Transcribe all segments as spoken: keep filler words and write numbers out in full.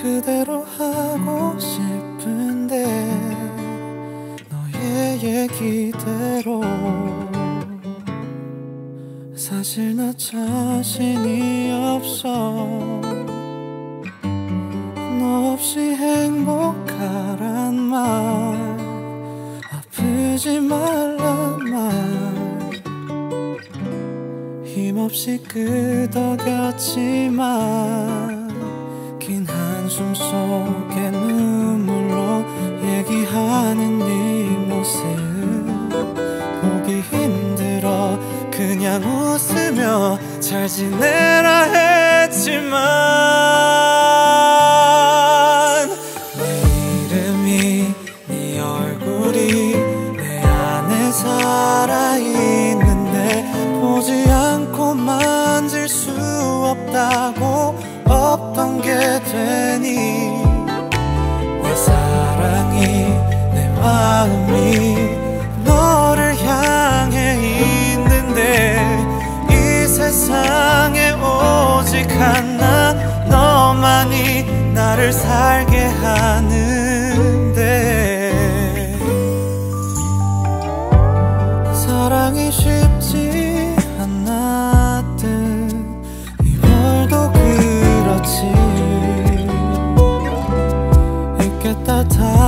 그대로 하고 싶은데 너의 얘기대로 사실 나 자신이 없어. 너 없이 행복하란 말, 아프지 말란 말, 힘없이 끄덕였지만 긴 한숨 속에 눈물로 얘기하는 네 모습 보기 힘들어. 그냥 웃으며 잘 지내라 했지만 내 이름이 네 얼굴이 내 안에 살아있는데 보지 않고 만질 수 없다고 없던 게 되니 내 사랑이 내 마음이 너를 향해 있는데 이 세상에 오직 하나 너만이 나를 살게 하는데 사랑이 쉽지 않았듯 이별도 그렇지. 있겠다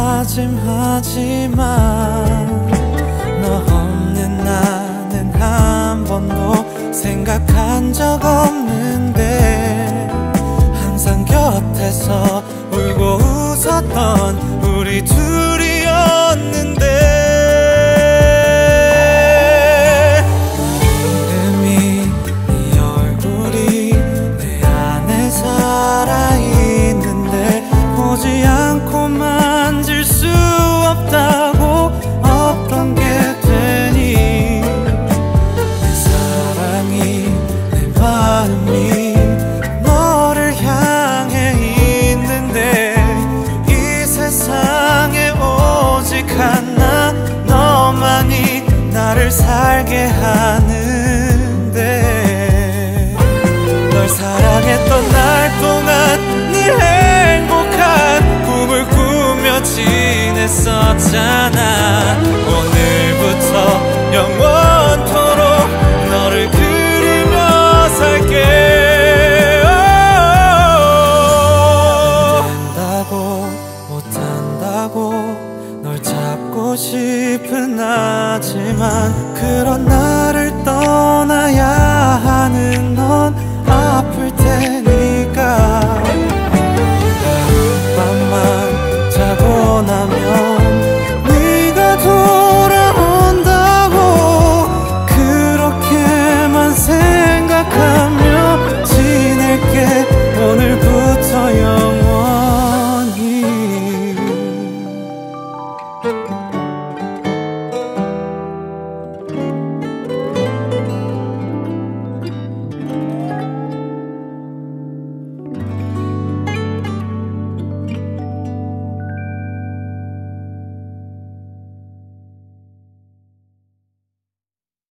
다짐하지만 너 없는 나는 한 번도 생각한 적 없는데 항상 곁에서 울고 웃었던 우리 둘